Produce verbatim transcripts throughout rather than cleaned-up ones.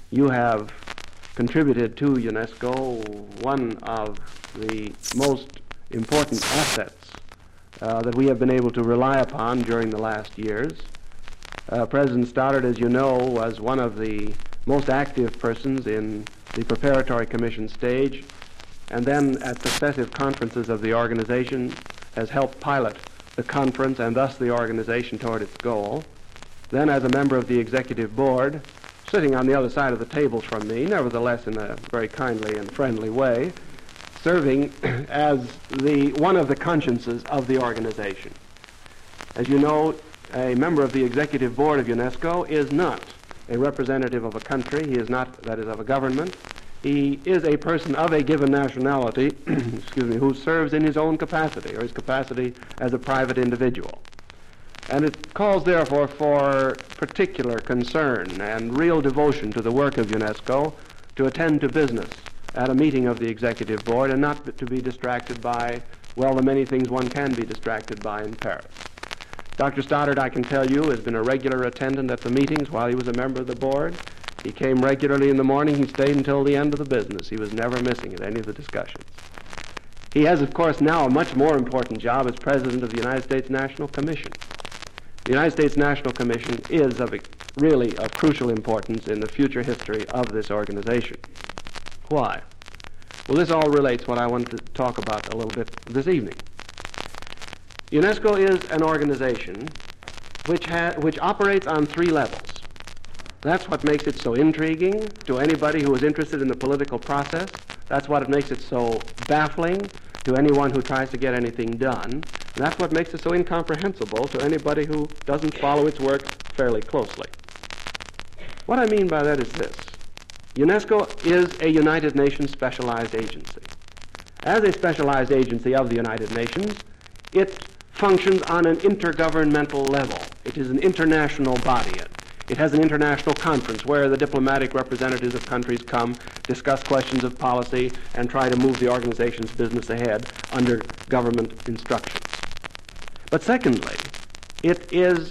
you have contributed to UNESCO one of the most important assets uh, that we have been able to rely upon during the last years. Uh, President Stoddard, as you know, was one of the most active persons in the preparatory commission stage, and then at successive conferences of the organization has helped pilot the conference and thus the organization toward its goal. Then as a member of the executive board, sitting on the other side of the table from me, nevertheless in a very kindly and friendly way, serving as the one of the consciences of the organization. As you know, a member of the executive board of UNESCO is not a representative of a country. He is not, that is, of a government. He is a person of a given nationality, excuse me, who serves in his own capacity, or his capacity as a private individual. And it calls, therefore, for particular concern and real devotion to the work of UNESCO to attend to business at a meeting of the executive board and not to be distracted by, well, the many things one can be distracted by in Paris. Doctor Stoddard, I can tell you, has been a regular attendant at the meetings while he was a member of the board. He came regularly in the morning. He stayed until the end of the business. He was never missing at any of the discussions. He has, of course, now a much more important job as president of the United States National Commission. The United States National Commission is of a, really of crucial importance in the future history of this organization. Why? Well, this all relates to what I wanted to talk about a little bit this evening. UNESCO is an organization which, ha- which operates on three levels. That's what makes it so intriguing to anybody who is interested in the political process. That's what makes it so baffling to anyone who tries to get anything done. And that's what makes it so incomprehensible to anybody who doesn't follow its work fairly closely. What I mean by that is this. UNESCO is a United Nations specialized agency. As a specialized agency of the United Nations, it functions on an intergovernmental level. It is an international body. It, it has an international conference where the diplomatic representatives of countries come, discuss questions of policy, and try to move the organization's business ahead under government instructions. But secondly, it is,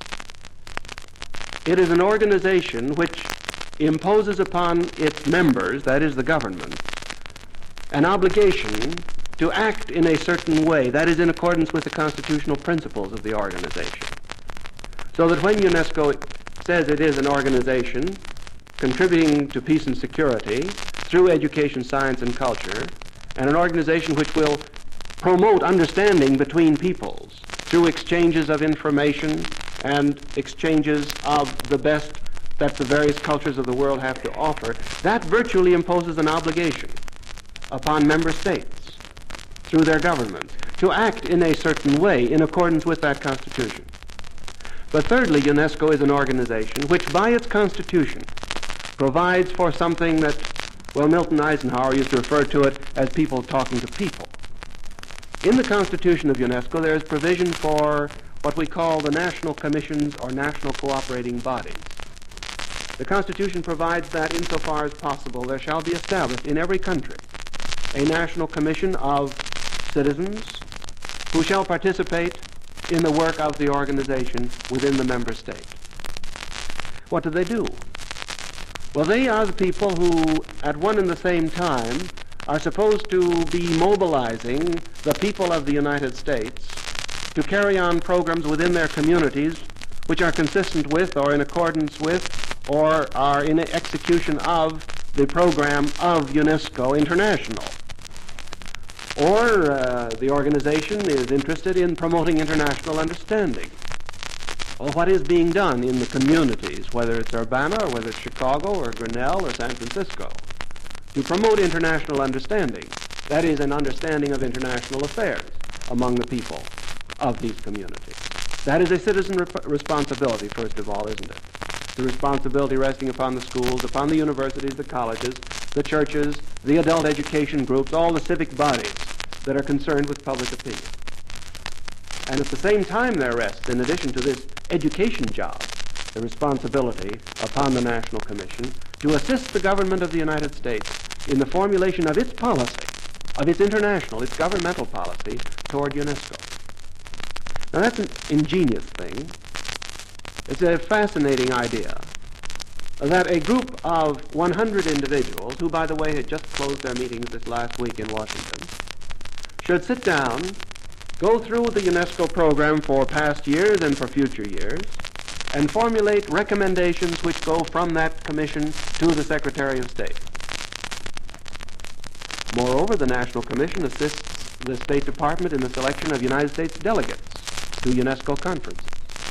it is an organization which imposes upon its members, that is the government, an obligation to act in a certain way that is in accordance with the constitutional principles of the organization. So that when UNESCO says it is an organization contributing to peace and security through education, science, and culture, and an organization which will promote understanding between peoples through exchanges of information and exchanges of the best that the various cultures of the world have to offer, that virtually imposes an obligation upon member states through their government to act in a certain way in accordance with that constitution. But thirdly, UNESCO is an organization which by its constitution provides for something that, well, Milton Eisenhower used to refer to it as people talking to people. In the constitution of UNESCO, there is provision for what we call the national commissions or national cooperating bodies. The Constitution provides that insofar as possible there shall be established in every country a national commission of citizens who shall participate in the work of the organization within the member state. What do they do? Well, they are the people who, at one and the same time, are supposed to be mobilizing the people of the United States to carry on programs within their communities which are consistent with or in accordance with or are in execution of the program of UNESCO International. Or uh, the organization is interested in promoting international understanding. Well, what is being done in the communities, whether it's Urbana or whether it's Chicago or Grinnell or San Francisco, to promote international understanding? That is, an understanding of international affairs among the people of these communities. That is a citizen rep- responsibility, first of all, isn't it? The responsibility resting upon the schools, upon the universities, the colleges, the churches, the adult education groups, all the civic bodies that are concerned with public opinion. And at the same time there rests, in addition to this education job, the responsibility upon the National Commission to assist the government of the United States in the formulation of its policy, of its international, its governmental policy toward UNESCO. Now that's an ingenious thing. It's a fascinating idea. that a group of one hundred individuals, who, by the way, had just closed their meetings this last week in Washington, should sit down, go through the UNESCO program for past years and for future years, and formulate recommendations which go from that commission to the Secretary of State. Moreover, the National Commission assists the State Department in the selection of United States delegates to UNESCO conferences.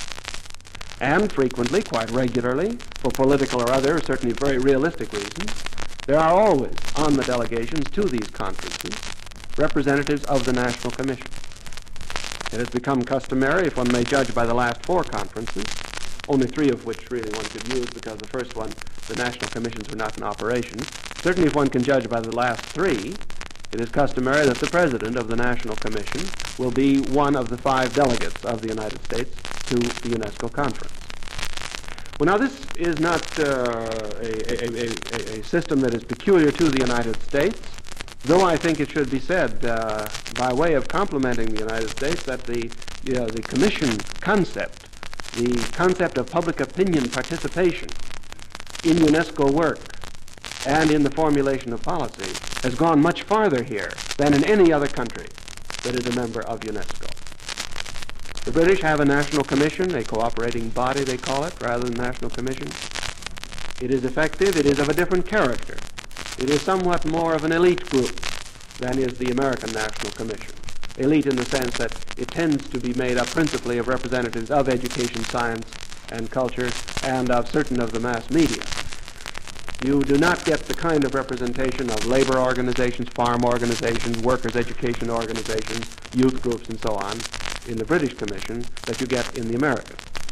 And frequently, quite regularly, for political or other, certainly very realistic reasons, there are always on the delegations to these conferences representatives of the National Commission. It has become customary, if one may judge by the last four conferences, only three of which really one could use because the first one, the National Commissions were not in operation. Certainly if one can judge by the last three, it is customary that the President of the National Commission will be one of the five delegates of the United States to the UNESCO conference. Well, now this is not uh, a, a, a, a system that is peculiar to the United States, though I think it should be said, uh, by way of complimenting the United States, that the, you know, the Commission concept, the concept of public opinion participation in UNESCO work and in the formulation of policy has gone much farther here than in any other country that is a member of UNESCO. The British have a national commission, a cooperating body they call it, rather than national commission. It is effective, it is of a different character. It is somewhat more of an elite group than is the American National Commission. Elite in the sense that it tends to be made up principally of representatives of education, science, and culture, and of certain of the mass media. You do not get the kind of representation of labor organizations, farm organizations, workers' education organizations, youth groups, and so on in the British Commission that you get in the American.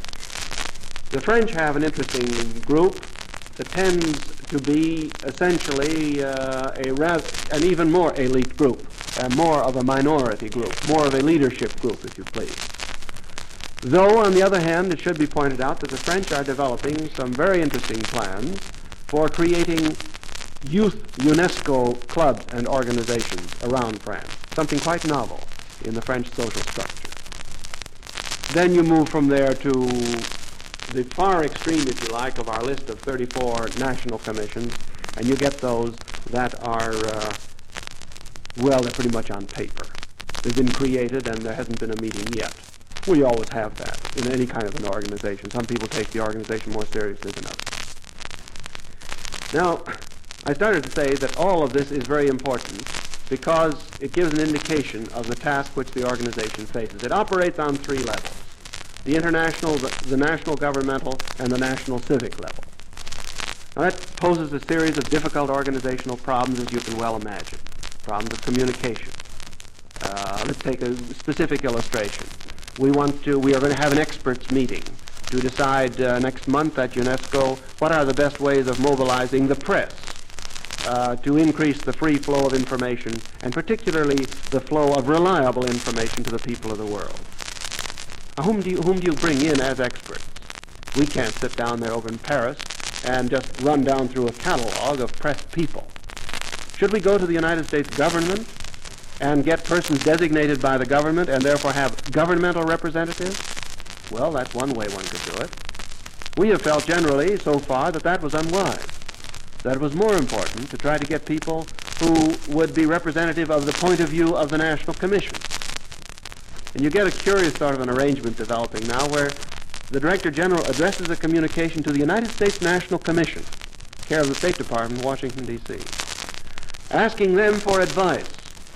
The French have an interesting group that tends to be essentially uh, a rather, an even more elite group, uh, more of a minority group, more of a leadership group, if you please. Though, on the other hand, it should be pointed out that the French are developing some very interesting plans for creating youth UNESCO clubs and organizations around France, something quite novel in the French social structure. Then you move from there to the far extreme, if you like, of our list of thirty-four national commissions, and you get those that are, uh, well, they're pretty much on paper. They've been created and there hasn't been a meeting yet. We always have that in any kind of an organization. Some people take the organization more seriously than others. Now, I started to say that all of this is very important because it gives an indication of the task which the organization faces. It operates on three levels: the international, the, the national governmental, and the national civic level. Now that poses a series of difficult organizational problems, as you can well imagine. Problems of communication. Uh, let's take a specific illustration. We want to, we are going to have an experts meeting to decide uh, next month at UNESCO what are the best ways of mobilizing the press uh, to increase the free flow of information, and particularly the flow of reliable information to the people of the world. Now, whom do you, whom do you bring in as experts? We can't sit down there over in Paris and just run down through a catalog of press people. Should we go to the United States government and get persons designated by the government and therefore have governmental representatives? Well, that's one way one could do it. We have felt generally so far that that was unwise, that it was more important to try to get people who would be representative of the point of view of the National Commission. And you get a curious sort of an arrangement developing now where the Director General addresses a communication to the United States National Commission, care of the State Department, Washington, D C, asking them for advice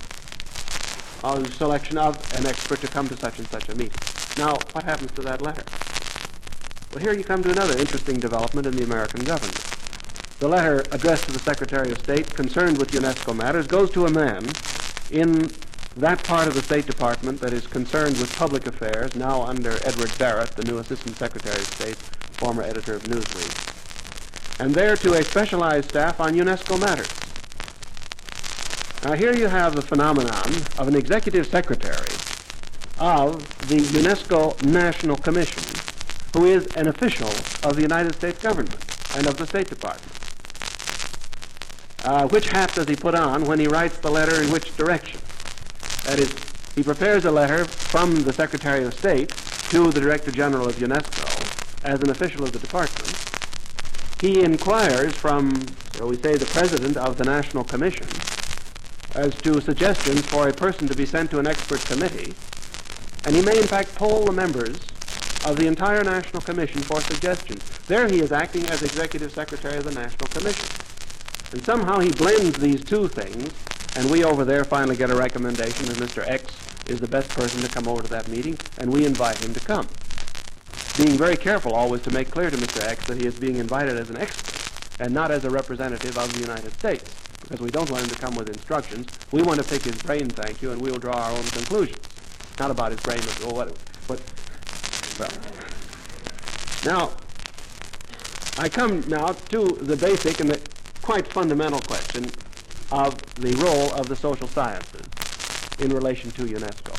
on the selection of an expert to come to such and such a meeting. Now, what happens to that letter? Well, here you come to another interesting development in the American government. The letter addressed to the Secretary of State concerned with UNESCO matters goes to a man in that part of the State Department that is concerned with public affairs, now under Edward Barrett, the new Assistant Secretary of State, former editor of Newsweek, and there to a specialized staff on UNESCO matters. Now here you have the phenomenon of an executive secretary of the UNESCO National Commission, who is an official of the United States government and of the State Department. Uh, which hat does he put on when he writes the letter in which direction? That is, he prepares a letter from the Secretary of State to the Director General of UNESCO as an official of the department, he inquires from, shall we say, the president of the National Commission as to suggestions for a person to be sent to an expert committee, and he may in fact poll the members of the entire National Commission for suggestions. There he is acting as Executive Secretary of the National Commission. And somehow he blends these two things, and we over there finally get a recommendation that Mister X is the best person to come over to that meeting, and we invite him to come. Being very careful always to make clear to Mister X that he is being invited as an expert and not as a representative of the United States, because we don't want him to come with instructions. We want to pick his brain, thank you, and we'll draw our own conclusions. Not about his brain, but well, what, what, well. Now, I come now to the basic and the quite fundamental question of the role of the social sciences in relation to UNESCO.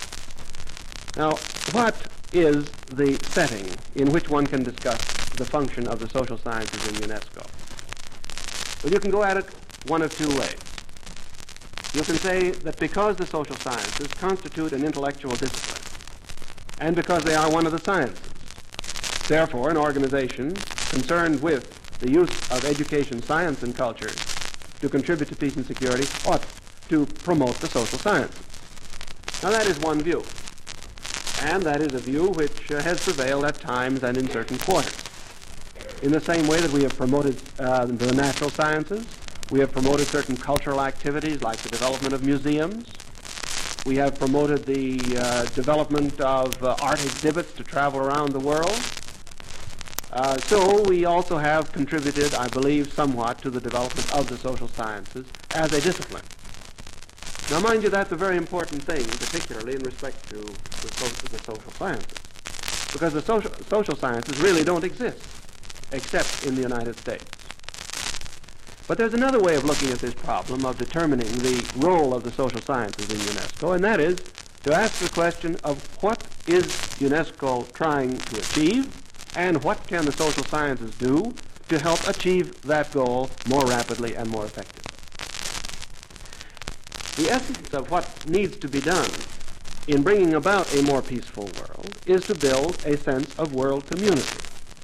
Now, what is the setting in which one can discuss the function of the social sciences in UNESCO? Well, you can go at it one of two ways. You can say that because the social sciences constitute an intellectual discipline, and because they are one of the sciences, therefore an organization concerned with the use of education, science, and culture to contribute to peace and security ought to promote the social sciences. Now that is one view, and that is a view which uh, has prevailed at times and in certain quarters. In the same way that we have promoted uh, the natural sciences, we have promoted certain cultural activities like the development of museums. We have promoted the uh, development of uh, art exhibits to travel around the world. Uh, so we also have contributed, I believe, somewhat to the development of the social sciences as a discipline. Now, mind you, that's a very important thing, particularly in respect to the, so- the social sciences, because the social, social sciences really don't exist except in the United States. But there's another way of looking at this problem of determining the role of the social sciences in UNESCO, and that is to ask the question of what is UNESCO trying to achieve, and what can the social sciences do to help achieve that goal more rapidly and more effectively. The essence of what needs to be done in bringing about a more peaceful world is to build a sense of world community.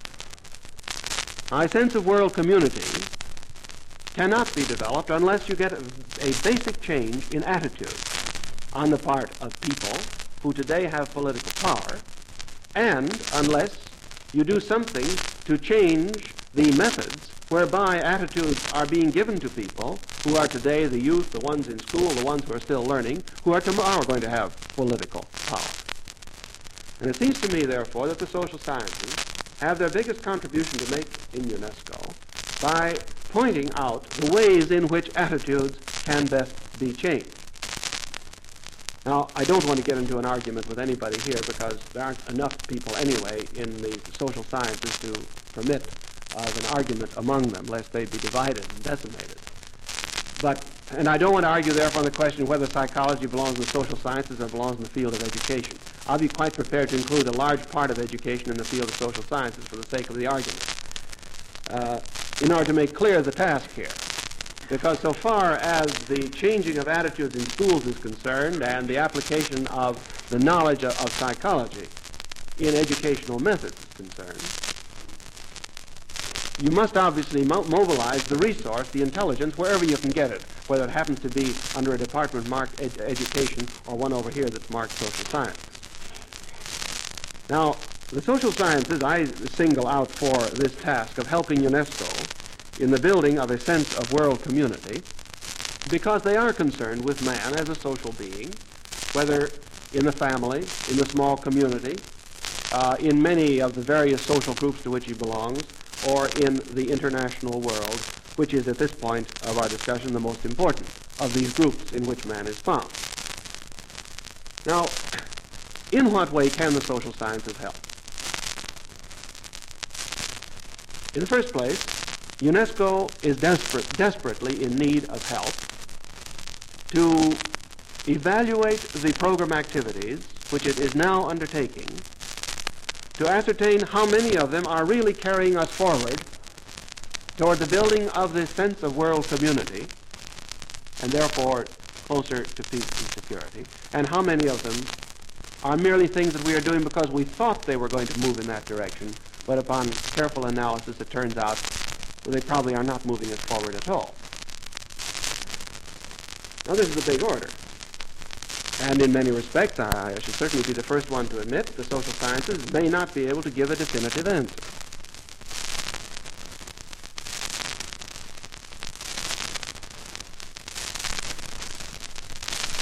A sense of world community cannot be developed unless you get a, a basic change in attitude on the part of people who today have political power, and unless you do something to change the methods whereby attitudes are being given to people who are today the youth, the ones in school, the ones who are still learning, who are tomorrow going to have political power. And it seems to me, therefore, that the social sciences have their biggest contribution to make in UNESCO by pointing out the ways in which attitudes can best be changed. Now, I don't want to get into an argument with anybody here because there aren't enough people anyway in the social sciences to permit of an argument among them, lest they be divided and decimated. But, and I don't want to argue therefore on the question whether psychology belongs in the social sciences or belongs in the field of education. I'll be quite prepared to include a large part of education in the field of social sciences for the sake of the argument, uh, in order to make clear the task here. Because so far as the changing of attitudes in schools is concerned and the application of the knowledge of, of psychology in educational methods is concerned, you must obviously mo- mobilize the resource, the intelligence, wherever you can get it, whether it happens to be under a department marked ed- education or one over here that's marked social science. Now, the social sciences I single out for this task of helping UNESCO in the building of a sense of world community because they are concerned with man as a social being, whether in the family, in the small community, uh, in many of the various social groups to which he belongs, or in the international world, which is at this point of our discussion the most important of these groups in which man is found. Now, in what way can the social sciences help? In the first place, UNESCO is desperate, desperately in need of help to evaluate the program activities which it is now undertaking to ascertain how many of them are really carrying us forward toward the building of this sense of world community and therefore closer to peace and security, and how many of them are merely things that we are doing because we thought they were going to move in that direction, but upon careful analysis it turns out well, they probably are not moving us forward at all. Now, this is a big order. And in many respects, I, I should certainly be the first one to admit, the social sciences may not be able to give a definitive answer.